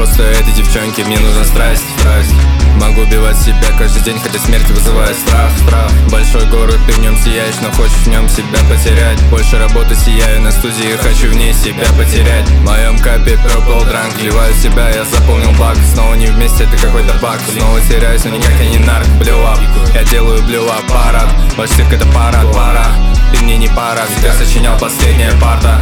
просто этой девчонки, мне нужна страсть. Могу убивать себя каждый день, хотя смерть вызывает страх. Большой город, ты в нем сияешь, но хочешь в нем себя потерять. Больше работы, сияю на студии, хочу в ней себя потерять. В моем капе Purple Drunk, вливаю в себя, я заполнил бак. Снова не вместе, это какой-то баг. Снова теряюсь, но никак я не нарк. Blue up, я делаю blue up парад. Ваш цирк это пара. Ты мне не пара, тебя сочинял последняя парта.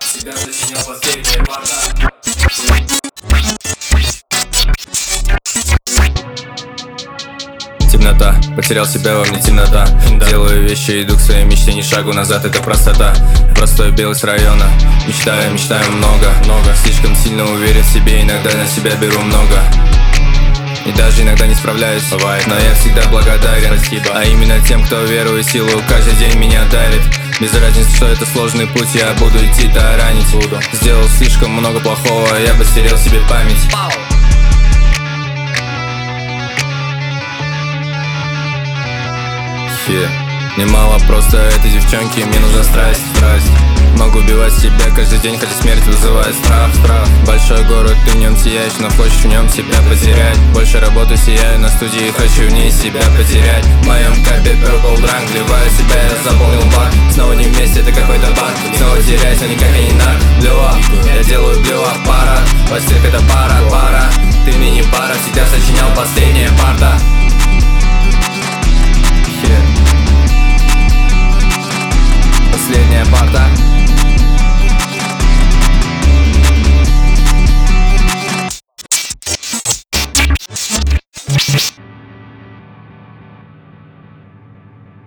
Темнота, потерял себя во мне темнота. Делаю вещи, иду к своей мечте, ни шагу назад, это простота. Простой белый с района, мечтаю много. Слишком сильно уверен в себе, иногда на себя беру много. И даже иногда не справляюсь, бывает, но я всегда благодарен. Спасибо. А именно тем, кто веру и силу каждый день меня дарит. Без разницы, что это сложный путь, я буду идти таранить. Сделал слишком много плохого, я бы стерел себе память. Немало просто этой девчонки, мне нужна страсть. Могу убивать себя каждый день, хотя смерть вызывает страх. Большой город, ты в нем сияешь, но хочешь в нем себя потерять. Больше работы, сияю на студии, хочу в ней себя потерять. В моем капе Purple Drunk, вливаю в себя, я заполнил бак. Снова не вместе, это какой-то баг. Снова теряюсь, но никак я не нарк. Blue up, я делаю blue up парад. Ваш цирк это пара. Ты мне не